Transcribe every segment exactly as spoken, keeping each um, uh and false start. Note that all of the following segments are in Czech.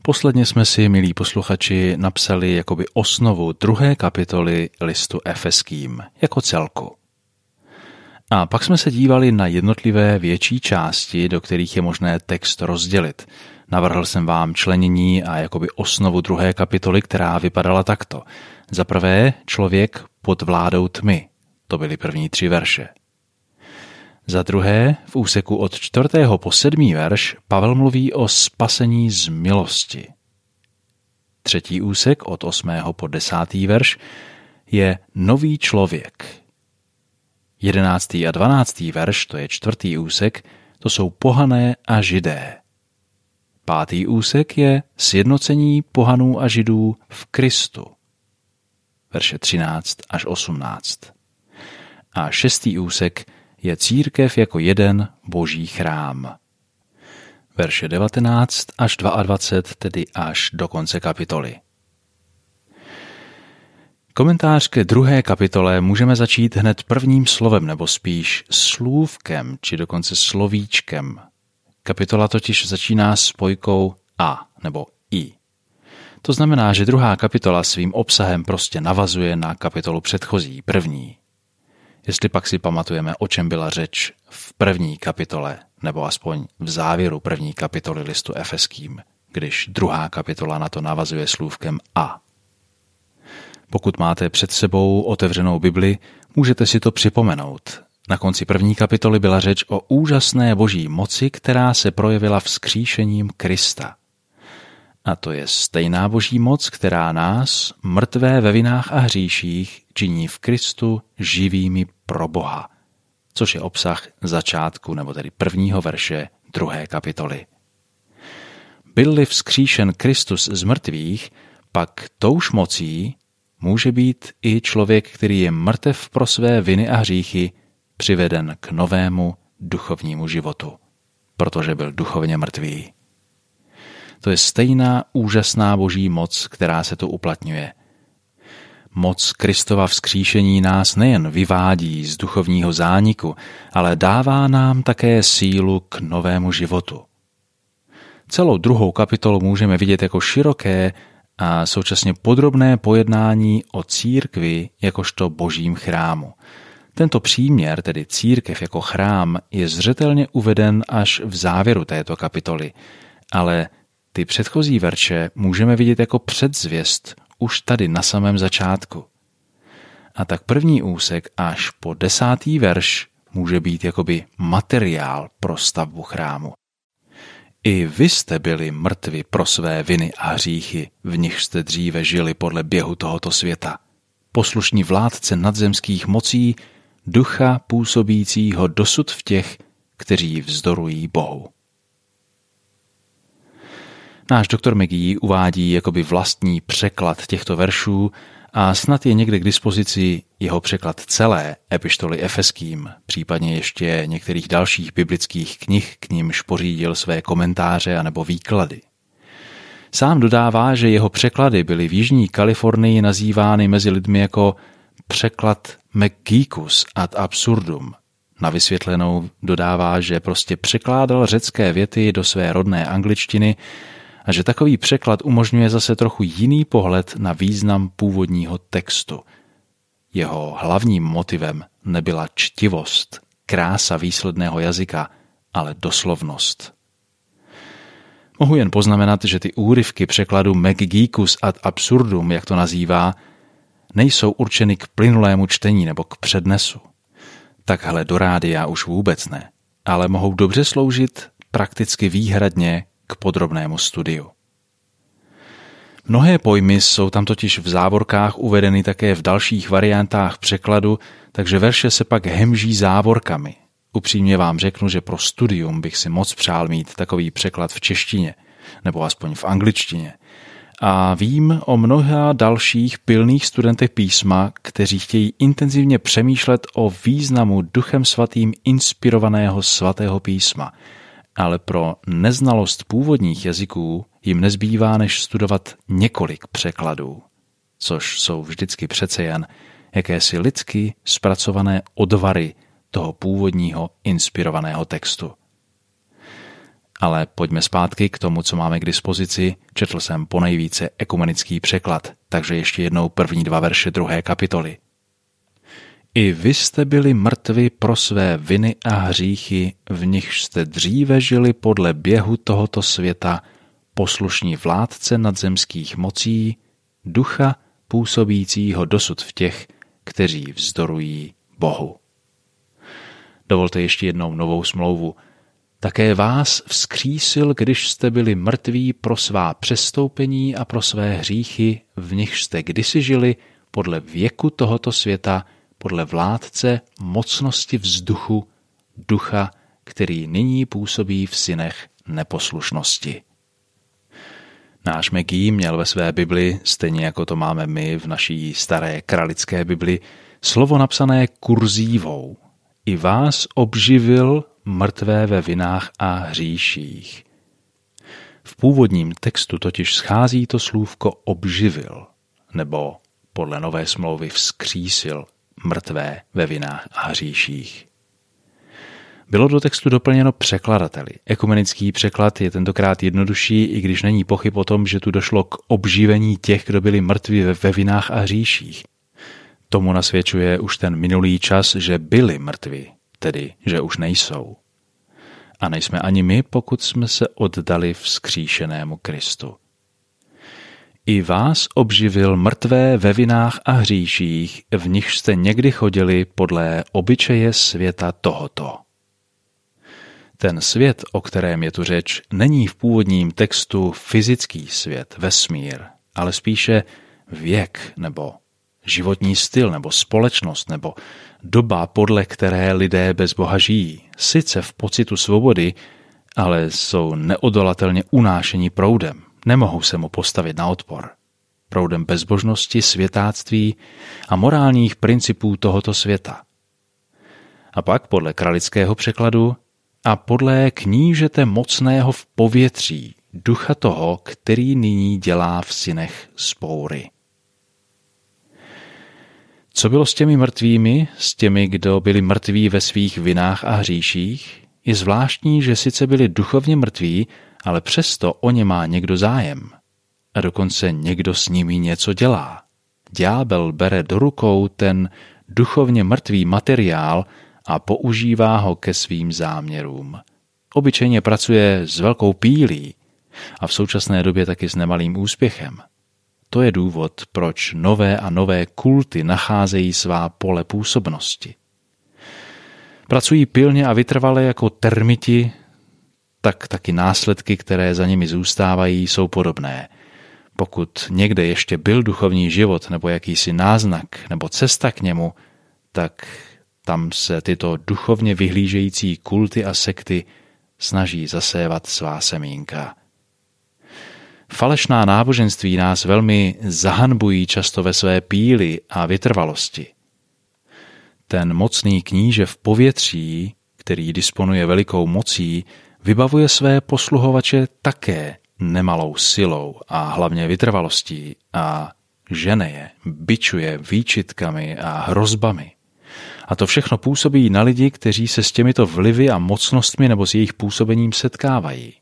Posledně jsme si, milí posluchači, napsali jakoby osnovu druhé kapitoly listu Efeským jako celku. A pak jsme se dívali na jednotlivé větší části, do kterých je možné text rozdělit. Navrhl jsem vám členění a jakoby osnovu druhé kapitoly, která vypadala takto. Za prvé, člověk pod vládou tmy. To byly první tři verše. Za druhé, v úseku od čtvrtého po sedmý verš Pavel mluví o spasení z milosti. Třetí úsek od osmého po desátý verš je nový člověk. Jedenáctý a dvanáctý verš, to je čtvrtý úsek, to jsou pohané a židé. Pátý úsek je sjednocení pohanů a židů v Kristu. Verše třináct až osmnáct. A šestý úsek je církev jako jeden boží chrám. Verše devatenáct až dvacet dva, tedy až do konce kapitoly. Komentář ke druhé kapitole můžeme začít hned prvním slovem, nebo spíš slůvkem, či dokonce slovíčkem. Kapitola totiž začíná spojkou a, nebo i. To znamená, že druhá kapitola svým obsahem prostě navazuje na kapitolu předchozí, první. Jestli pak si pamatujeme, o čem byla řeč v první kapitole, nebo aspoň v závěru první kapitoly listu Efeským, když druhá kapitola na to navazuje slůvkem a. Pokud máte před sebou otevřenou Bibli, můžete si to připomenout. Na konci první kapitoly byla řeč o úžasné boží moci, která se projevila vzkříšením Krista. A to je stejná boží moc, která nás, mrtvé ve vinách a hříších, činí v Kristu živými pro Boha, což je obsah začátku, nebo tedy prvního verše druhé kapitoly. Byl-li vzkříšen Kristus z mrtvých, pak touž mocí může být i člověk, který je mrtev pro své viny a hříchy, přiveden k novému duchovnímu životu, protože byl duchovně mrtvý. To je stejná úžasná boží moc, která se tu uplatňuje. Moc Kristova vzkříšení nás nejen vyvádí z duchovního zániku, ale dává nám také sílu k novému životu. Celou druhou kapitolu můžeme vidět jako široké a současně podrobné pojednání o církvi jakožto božím chrámu. Tento příměr, tedy církev jako chrám, je zřetelně uveden až v závěru této kapitoly, ale ty předchozí verše můžeme vidět jako předzvěst už tady na samém začátku. A tak první úsek až po desátý verš může být jakoby materiál pro stavbu chrámu. I vy jste byli mrtvi pro své viny a hříchy, v nich jste dříve žili podle běhu tohoto světa. Poslušní vládce nadzemských mocí, ducha působícího dosud v těch, kteří vzdorují Bohu. Náš doktor McGee uvádí jakoby vlastní překlad těchto veršů a snad je někde k dispozici jeho překlad celé epištoly Efeským, případně ještě některých dalších biblických knih, k nimž pořídil své komentáře anebo výklady. Sám dodává, že jeho překlady byly v Jižní Kalifornii nazývány mezi lidmi jako překlad McGeekus ad absurdum. Na vysvětlenou dodává, že prostě překládal řecké věty do své rodné angličtiny a že takový překlad umožňuje zase trochu jiný pohled na význam původního textu. Jeho hlavním motivem nebyla čtivost, krása výsledného jazyka, ale doslovnost. Mohu jen poznamenat, že ty úryvky překladu McGeekus ad absurdum, jak to nazývá, nejsou určeny k plynulému čtení nebo k přednesu. Takhle do rádia už vůbec ne, ale mohou dobře sloužit prakticky výhradně k podrobnému studiu. Mnohé pojmy jsou tam totiž v závorkách uvedeny také v dalších variantách překladu, takže verše se pak hemží závorkami. Upřímně vám řeknu, že pro studium bych si moc přál mít takový překlad v češtině, nebo aspoň v angličtině. A vím o mnoha dalších pilných studentech písma, kteří chtějí intenzivně přemýšlet o významu Duchem Svatým inspirovaného svatého písma, ale pro neznalost původních jazyků jim nezbývá, než studovat několik překladů, což jsou vždycky přece jen jakési lidsky zpracované odvary toho původního inspirovaného textu. Ale pojďme zpátky k tomu, co máme k dispozici. Četl jsem ponejvíce ekumenický překlad, takže ještě jednou první dva verše druhé kapitoly. I vy jste byli mrtvi pro své viny a hříchy, v nichž jste dříve žili podle běhu tohoto světa, poslušní vládce nadzemských mocí, ducha působícího dosud v těch, kteří vzdorují Bohu. Dovolte ještě jednou novou smlouvu. Také vás vzkřísil, když jste byli mrtví pro svá přestoupení a pro své hříchy, v nichž jste kdysi žili podle věku tohoto světa, podle vládce mocnosti vzduchu, ducha, který nyní působí v synech neposlušnosti. Náš Megí měl ve své Bibli, stejně jako to máme my v naší staré kralické Bibli, slovo napsané kurzívou. I vás obživil mrtvé ve vinách a hříších. V původním textu totiž schází to slůvko obživil, nebo podle Nové smlouvy vzkřísil mrtvé ve vinách a hříších. Bylo do textu doplněno překladateli. Ekumenický překlad je tentokrát jednodušší, i když není pochyb o tom, že tu došlo k obživení těch, kdo byli mrtví ve vinách a hříších. Tomu nasvědčuje už ten minulý čas, že byli mrtví, tedy že už nejsou. A nejsme ani my, pokud jsme se oddali vzkříšenému Kristu. I vás obživil mrtvé ve vinách a hříších, v nichž jste někdy chodili podle obyčeje světa tohoto. Ten svět, o kterém je tu řeč, není v původním textu fyzický svět, vesmír, ale spíše věk nebo životní styl nebo společnost nebo doba, podle které lidé bez Boha žijí, sice v pocitu svobody, ale jsou neodolatelně unášeni proudem, nemohou se mu postavit na odpor. Proudem bezbožnosti, světáctví a morálních principů tohoto světa. A pak podle kralického překladu a podle knížete mocného v povětří, ducha toho, který nyní dělá v synech vzpoury. Co bylo s těmi mrtvými, s těmi, kdo byli mrtví ve svých vinách a hříších? Je zvláštní, že sice byli duchovně mrtví, ale přesto o ně má někdo zájem. A dokonce někdo s nimi něco dělá. Ďábel bere do rukou ten duchovně mrtvý materiál a používá ho ke svým záměrům. Obyčejně pracuje s velkou pílí a v současné době taky s nemalým úspěchem. To je důvod, proč nové a nové kulty nacházejí svá pole působnosti. Pracují pilně a vytrvale jako termiti, tak taky následky, které za nimi zůstávají, jsou podobné. Pokud někde ještě byl duchovní život nebo jakýsi náznak nebo cesta k němu, tak tam se tyto duchovně vyhlížející kulty a sekty snaží zasévat svá semínka. Falešná náboženství nás velmi zahanbují často ve své píli a vytrvalosti. Ten mocný kníže v povětří, který disponuje velikou mocí, vybavuje své posluhovače také nemalou silou a hlavně vytrvalostí a žene je, bičuje výčitkami a hrozbami. A to všechno působí na lidi, kteří se s těmito vlivy a mocnostmi nebo s jejich působením setkávají.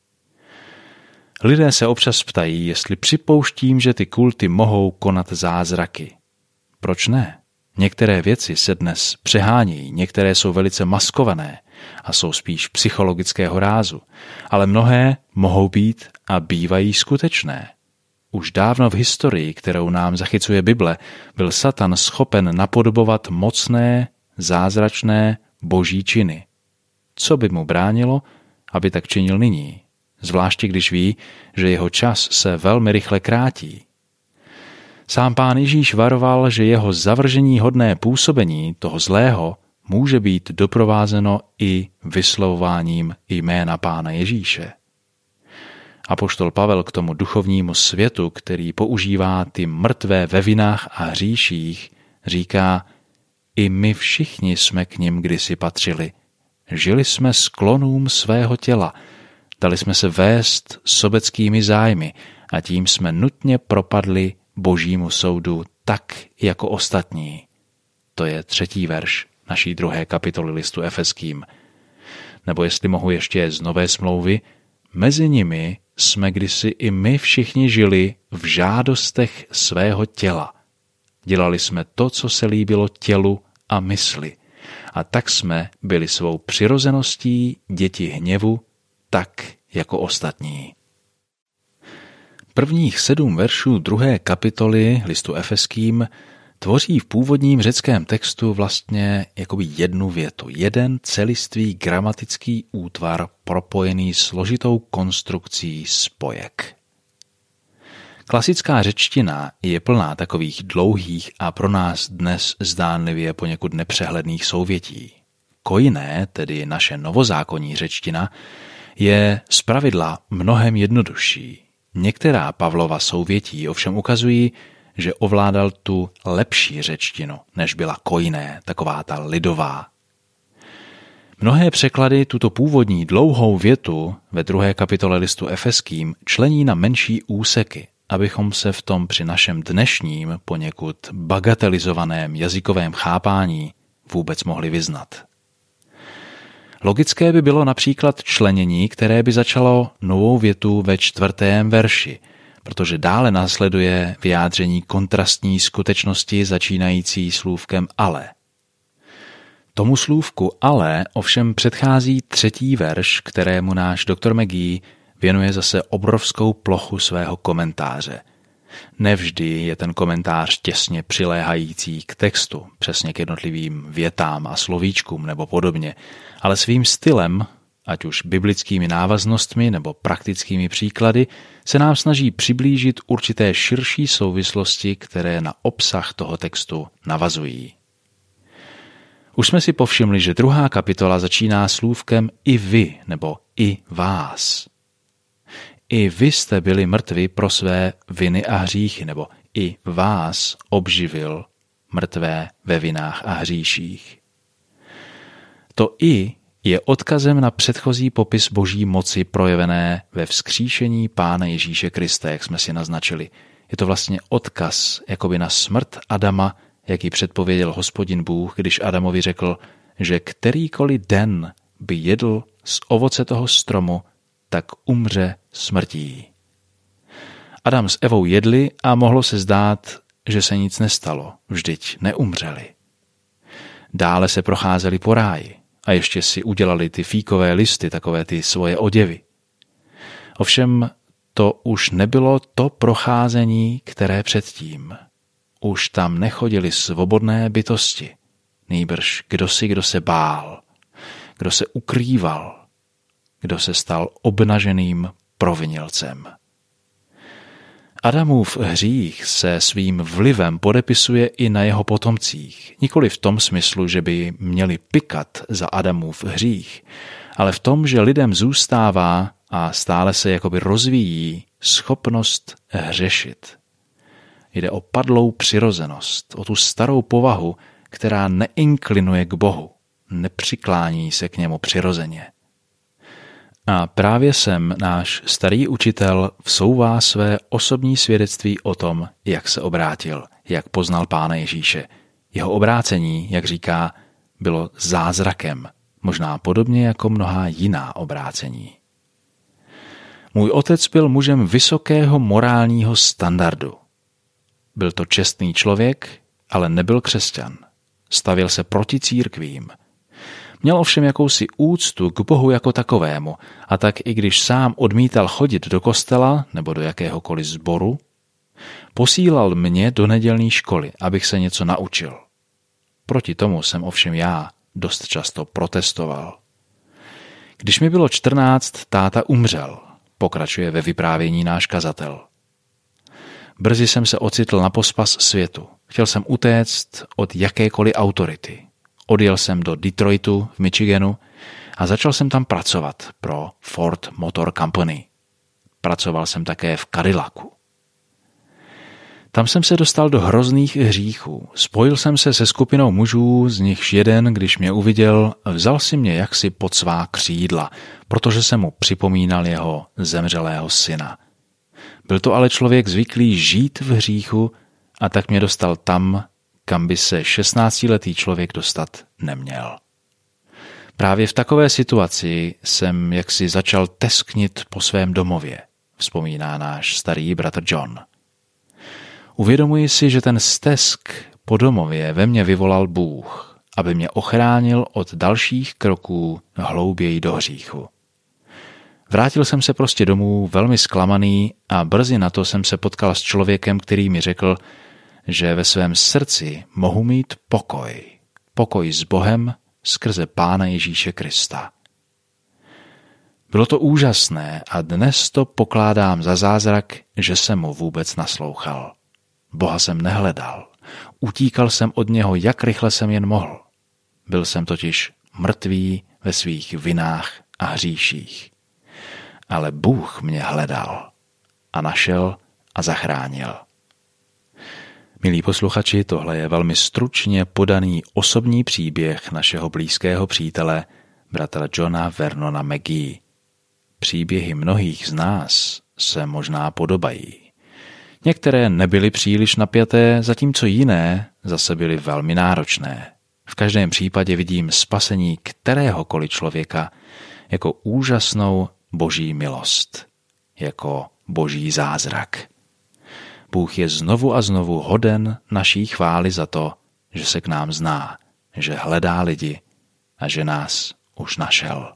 Lidé se občas ptají, jestli připouštím, že ty kulty mohou konat zázraky. Proč ne? Některé věci se dnes přehánějí, některé jsou velice maskované a jsou spíš psychologického rázu, ale mnohé mohou být a bývají skutečné. Už dávno v historii, kterou nám zachycuje Bible, byl Satan schopen napodobovat mocné, zázračné boží činy. Co by mu bránilo, aby tak činil nyní? Zvláště když ví, že jeho čas se velmi rychle krátí. Sám Pán Ježíš varoval, že jeho zavržení hodné působení toho zlého může být doprovázeno i vyslovováním jména Pána Ježíše. Apoštol Pavel k tomu duchovnímu světu, který používá ty mrtvé ve vinách a hříších, říká: i my všichni jsme k nim kdysi patřili. Žili jsme sklonům svého těla, dali jsme se vést sobeckými zájmy a tím jsme nutně propadli Božímu soudu tak jako ostatní. To je třetí verš naší druhé kapitoly listu Efeským. nebo jestli mohu ještě z Nové smlouvy, mezi nimi jsme kdysi i my všichni žili v žádostech svého těla. Dělali jsme to, co se líbilo tělu a mysli. A tak jsme byli svou přirozeností děti hněvu, tak jako ostatní. Prvních sedm veršů druhé kapitoly listu Efeským tvoří v původním řeckém textu vlastně jakoby jednu větu, jeden celistvý gramatický útvar propojený složitou konstrukcí spojek. Klasická řečtina je plná takových dlouhých a pro nás dnes zdánlivě poněkud nepřehledných souvětí. Kojiné, tedy naše novozákonní řečtina, je zpravidla mnohem jednodušší. Některá Pavlova souvětí ovšem ukazují, že ovládal tu lepší řečtinu, než byla kojiné, taková ta lidová. Mnohé překlady tuto původní dlouhou větu ve druhé kapitole listu Efeským člení na menší úseky, abychom se v tom při našem dnešním poněkud bagatelizovaném jazykovém chápání vůbec mohli vyznat. Logické by bylo například členění, které by začalo novou větu ve čtvrtém verši, protože dále následuje vyjádření kontrastní skutečnosti začínající slůvkem ale. Tomu slůvku ale ovšem předchází třetí verš, kterému náš doktor McGee věnuje zase obrovskou plochu svého komentáře. Nevždy je ten komentář těsně přiléhající k textu, přesně k jednotlivým větám a slovíčkům nebo podobně, ale svým stylem, ať už biblickými návaznostmi nebo praktickými příklady, se nám snaží přiblížit určité širší souvislosti, které na obsah toho textu navazují. Už jsme si povšimli, že druhá kapitola začíná slůvkem i vy nebo i vás. I vy jste byli mrtvi pro své viny a hříchy, nebo i vás obživil mrtvé ve vinách a hříších. To i je odkazem na předchozí popis boží moci projevené ve vzkříšení Pána Ježíše Krista, jak jsme si naznačili. Je to vlastně odkaz jakoby na smrt Adama, jak ji předpověděl Hospodin Bůh, když Adamovi řekl, že kterýkoliv den by jedl z ovoce toho stromu, tak umře smrtí. Adam s Evou jedli a mohlo se zdát, že se nic nestalo, vždyť neumřeli. Dále se procházeli po ráji a ještě si udělali ty fíkové listy, takové ty svoje oděvy. Ovšem to už nebylo to procházení, které předtím. Už tam nechodili svobodné bytosti, nýbrž kdosi, kdo se bál, kdo se ukrýval, kdo se stal obnaženým provinilcem. Adamův hřích se svým vlivem podepisuje i na jeho potomcích, nikoli v tom smyslu, že by měli pykat za Adamův hřích, ale v tom, že lidem zůstává a stále se jakoby rozvíjí schopnost hřešit. Jde o padlou přirozenost, o tu starou povahu, která neinklinuje k Bohu, nepřiklání se k němu přirozeně. A právě sem náš starý učitel vsouvá své osobní svědectví o tom, jak se obrátil, jak poznal Pána Ježíše. Jeho obrácení, jak říká, bylo zázrakem, možná podobně jako mnohá jiná obrácení. Můj otec byl mužem vysokého morálního standardu. Byl to čestný člověk, ale nebyl křesťan. Stavěl se proti církvím. Měl ovšem jakousi úctu k Bohu jako takovému, a tak i když sám odmítal chodit do kostela nebo do jakéhokoliv sboru, posílal mě do nedělní školy, abych se něco naučil. Proti tomu jsem ovšem já dost často protestoval. Když mi bylo čtrnáct, táta umřel, pokračuje ve vyprávění náš kazatel. Brzy jsem se ocitl na pospas světu. Chtěl jsem utéct od jakékoliv autority. Odjel jsem do Detroitu v Michiganu a začal jsem tam pracovat pro Ford Motor Company. Pracoval jsem také v Cadillacu. Tam jsem se dostal do hrozných hříchů. Spojil jsem se se skupinou mužů, z nichž jeden, když mě uviděl, vzal si mě jaksi pod svá křídla, protože jsem mu připomínal jeho zemřelého syna. Byl to ale člověk zvyklý žít v hříchu a tak mě dostal tam, kam by se šestnáctiletý člověk dostat neměl. Právě v takové situaci jsem jaksi začal tesknit po svém domově, vzpomíná náš starý bratr John. Uvědomuji si, že ten stesk po domově ve mně vyvolal Bůh, aby mě ochránil od dalších kroků hlouběji do hříchu. Vrátil jsem se prostě domů velmi zklamaný a brzy na to jsem se potkal s člověkem, který mi řekl, že ve svém srdci mohu mít pokoj. Pokoj s Bohem skrze Pána Ježíše Krista. Bylo to úžasné a dnes to pokládám za zázrak, že jsem mu vůbec naslouchal. Boha jsem nehledal. Utíkal jsem od něho, jak rychle jsem jen mohl. Byl jsem totiž mrtvý ve svých vinách a hříších. Ale Bůh mě hledal a našel a zachránil. Milí posluchači, tohle je velmi stručně podaný osobní příběh našeho blízkého přítele, bratra Johna Vernona Magee. Příběhy mnohých z nás se možná podobají. Některé nebyly příliš napjaté, zatímco jiné zase byly velmi náročné. V každém případě vidím spasení kteréhokoliv člověka jako úžasnou boží milost, jako boží zázrak. Bůh je znovu a znovu hoden naší chvály za to, že se k nám zná, že hledá lidi a že nás už našel.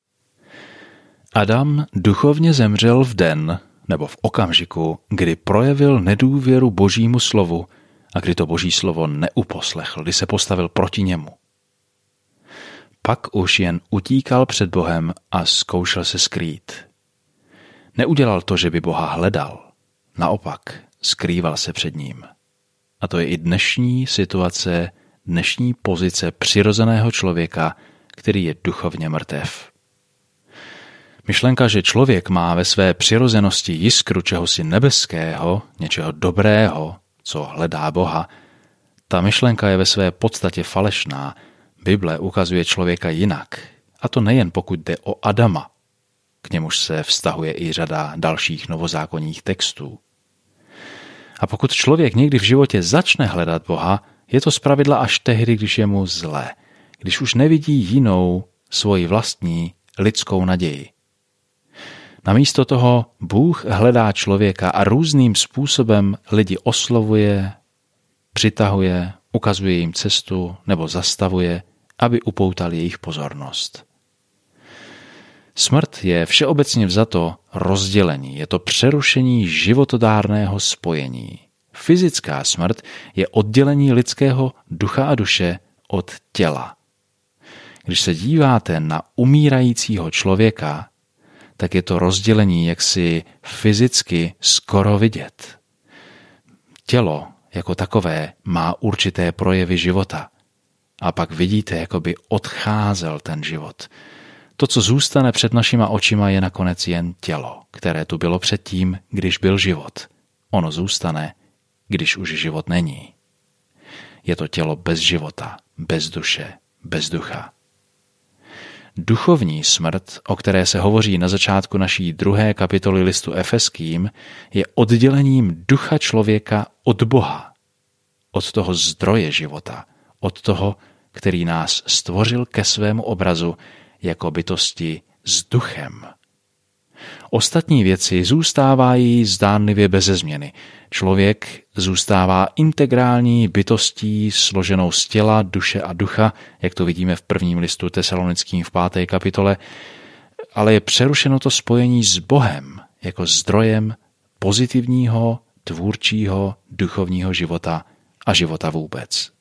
Adam duchovně zemřel v den nebo v okamžiku, kdy projevil nedůvěru božímu slovu a kdy to boží slovo neuposlechl, kdy se postavil proti němu. Pak už jen utíkal před Bohem a zkoušel se skrýt. Neudělal to, že by Boha hledal. Naopak, skrýval se před ním. A to je i dnešní situace, dnešní pozice přirozeného člověka, který je duchovně mrtev. Myšlenka, že člověk má ve své přirozenosti jiskru čehosi nebeského, něčeho dobrého, co hledá Boha, ta myšlenka je ve své podstatě falešná. Bible ukazuje člověka jinak. A to nejen pokud jde o Adama. K němuž se vztahuje i řada dalších novozákonních textů. A pokud člověk někdy v životě začne hledat Boha, je to zpravidla až tehdy, když je mu zlé, když už nevidí jinou svoji vlastní lidskou naději. Namísto toho Bůh hledá člověka a různým způsobem lidi oslovuje, přitahuje, ukazuje jim cestu nebo zastavuje, aby upoutal jejich pozornost. Smrt je všeobecně vzato rozdělení, je to přerušení životodárného spojení. Fyzická smrt je oddělení lidského ducha a duše od těla. Když se díváte na umírajícího člověka, tak je to rozdělení jaksi fyzicky skoro vidět. Tělo jako takové má určité projevy života. A pak vidíte, jako by odcházel ten život. To, co zůstane před našima očima, je nakonec jen tělo, které tu bylo předtím, když byl život. Ono zůstane, když už život není. Je to tělo bez života, bez duše, bez ducha. Duchovní smrt, o které se hovoří na začátku naší druhé kapitoly listu Efeským, je oddělením ducha člověka od Boha, od toho zdroje života, od toho, který nás stvořil ke svému obrazu jako bytosti s duchem. Ostatní věci zůstávají zdánlivě beze změny. Člověk zůstává integrální bytostí složenou z těla, duše a ducha, jak to vidíme v prvním listu Tesalonickým v páté kapitole, ale je přerušeno to spojení s Bohem jako zdrojem pozitivního, tvůrčího, duchovního života a života vůbec.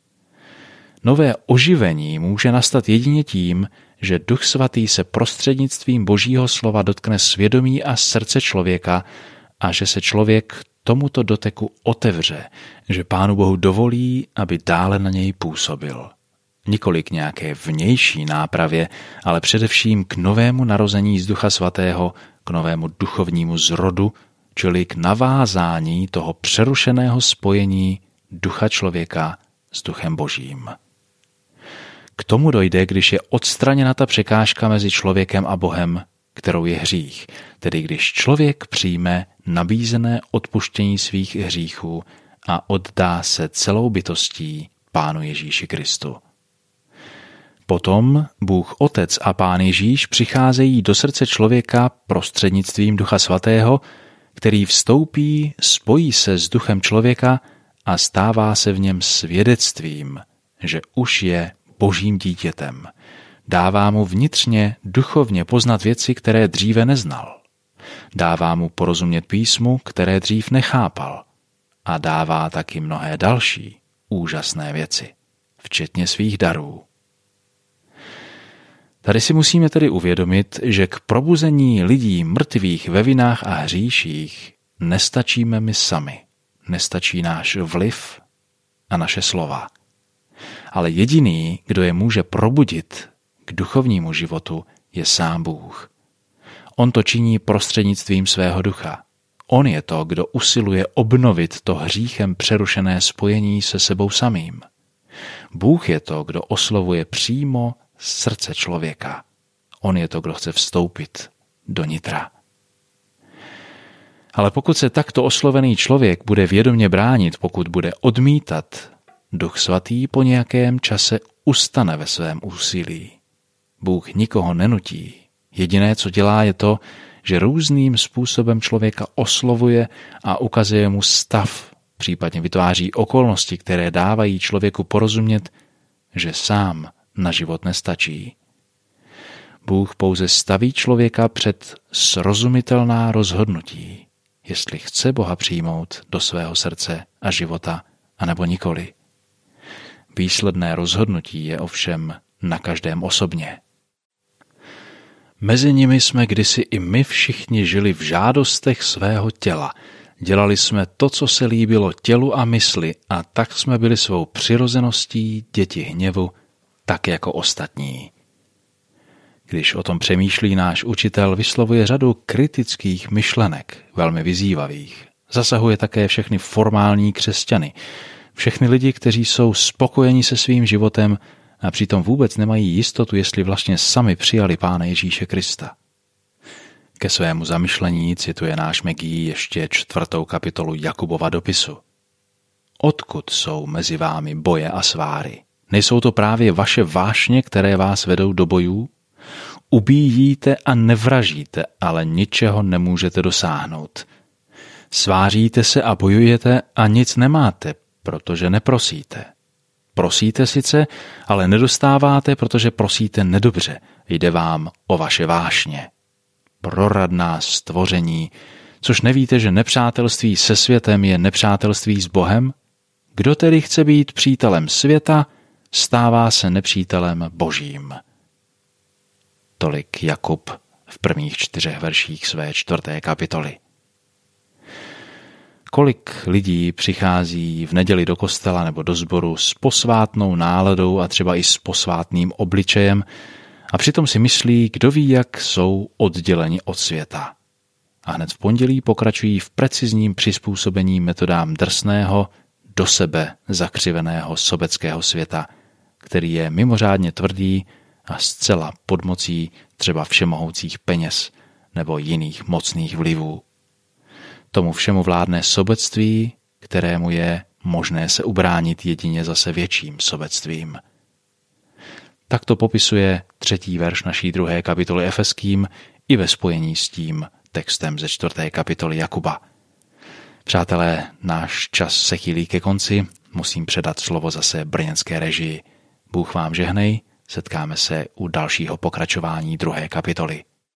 Nové oživení může nastat jedině tím, že Duch Svatý se prostřednictvím Božího slova dotkne svědomí a srdce člověka a že se člověk tomuto doteku otevře, že Pánu Bohu dovolí, aby dále na něj působil. Nikoli k nějaké vnější nápravě, ale především k novému narození z Ducha Svatého, k novému duchovnímu zrodu, čili k navázání toho přerušeného spojení ducha člověka s Duchem Božím. K tomu dojde, když je odstraněna ta překážka mezi člověkem a Bohem, kterou je hřích, tedy když člověk přijme nabízené odpuštění svých hříchů a oddá se celou bytostí Pánu Ježíši Kristu. Potom Bůh Otec a Pán Ježíš přicházejí do srdce člověka prostřednictvím Ducha Svatého, který vstoupí, spojí se s duchem člověka a stává se v něm svědectvím, že už je Božím dítětem. Dává mu vnitřně, duchovně poznat věci, které dříve neznal. Dává mu porozumět písmu, které dřív nechápal. A dává taky mnohé další úžasné věci, včetně svých darů. Tady si musíme tedy uvědomit, že k probuzení lidí mrtvých ve vinách a hříších nestačíme my sami, nestačí náš vliv a naše slova. Ale jediný, kdo je může probudit k duchovnímu životu, je sám Bůh. On to činí prostřednictvím svého ducha. On je to, kdo usiluje obnovit to hříchem přerušené spojení se sebou samým. Bůh je to, kdo oslovuje přímo srdce člověka. On je to, kdo chce vstoupit do nitra. Ale pokud se takto oslovený člověk bude vědomě bránit, pokud bude odmítat, Duch Svatý po nějakém čase ustane ve svém úsilí. Bůh nikoho nenutí. Jediné, co dělá, je to, že různým způsobem člověka oslovuje a ukazuje mu stav, případně vytváří okolnosti, které dávají člověku porozumět, že sám na život nestačí. Bůh pouze staví člověka před srozumitelná rozhodnutí, jestli chce Boha přijmout do svého srdce a života, anebo nikoli. Výsledné rozhodnutí je ovšem na každém osobně. Mezi nimi jsme kdysi i my všichni žili v žádostech svého těla. Dělali jsme to, co se líbilo tělu a mysli, a tak jsme byli svou přirozeností děti hněvu, tak jako ostatní. Když o tom přemýšlí náš učitel, vyslovuje řadu kritických myšlenek, velmi vyzývavých. Zasahuje také všechny formální křesťany, všechny lidi, kteří jsou spokojeni se svým životem a přitom vůbec nemají jistotu, jestli vlastně sami přijali Pána Ježíše Krista. Ke svému zamyšlení cituje náš Megí ještě čtvrtou kapitolu Jakubova dopisu. Odkud jsou mezi vámi boje a sváry? Nejsou to právě vaše vášně, které vás vedou do bojů? Ubíjíte a nevražíte, ale ničeho nemůžete dosáhnout. Sváříte se a bojujete a nic nemáte, protože neprosíte. Prosíte sice, ale nedostáváte, protože prosíte nedobře. Jde vám o vaše vášně. Proradná stvoření, což nevíte, že nepřátelství se světem je nepřátelství s Bohem? Kdo tedy chce být přítelem světa, stává se nepřítelem Božím. Tolik Jakub v prvních čtyřech verších své čtvrté kapitoly. Kolik lidí přichází v neděli do kostela nebo do sboru s posvátnou náladou a třeba i s posvátným obličejem a přitom si myslí, kdo ví, jak jsou odděleni od světa. A hned v pondělí pokračují v precizním přizpůsobení metodám drsného, do sebe zakřiveného sobeckého světa, který je mimořádně tvrdý a zcela pod mocí třeba všemohoucích peněz nebo jiných mocných vlivů. Tomu všemu vládne sobectví, kterému je možné se ubránit jedině zase větším sobectvím. Tak to popisuje třetí verš naší druhé kapitoly Efeským i ve spojení s tím textem ze čtvrté kapitoly Jakuba. Přátelé, náš čas se chýlí ke konci, musím předat slovo zase brněnské režii. Bůh vám žehnej, setkáme se u dalšího pokračování druhé kapitoly.